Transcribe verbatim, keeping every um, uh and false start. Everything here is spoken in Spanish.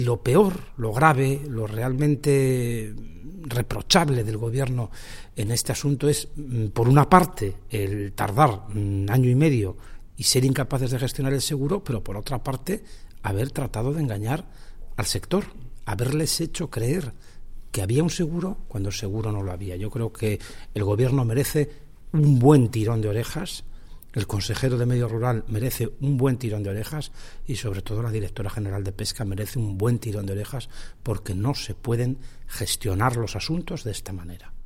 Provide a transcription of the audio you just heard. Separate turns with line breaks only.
Lo peor, lo grave, lo realmente reprochable del Gobierno en este asunto es, por una parte, el tardar un año y medio y ser incapaces de gestionar el seguro, pero por otra parte, haber tratado de engañar al sector, haberles hecho creer que había un seguro cuando el seguro no lo había. Yo creo que el Gobierno merece un buen tirón de orejas, el consejero de Medio Rural merece un buen tirón de orejas y sobre todo la directora general de Pesca merece un buen tirón de orejas, porque no se pueden gestionar los asuntos de esta manera.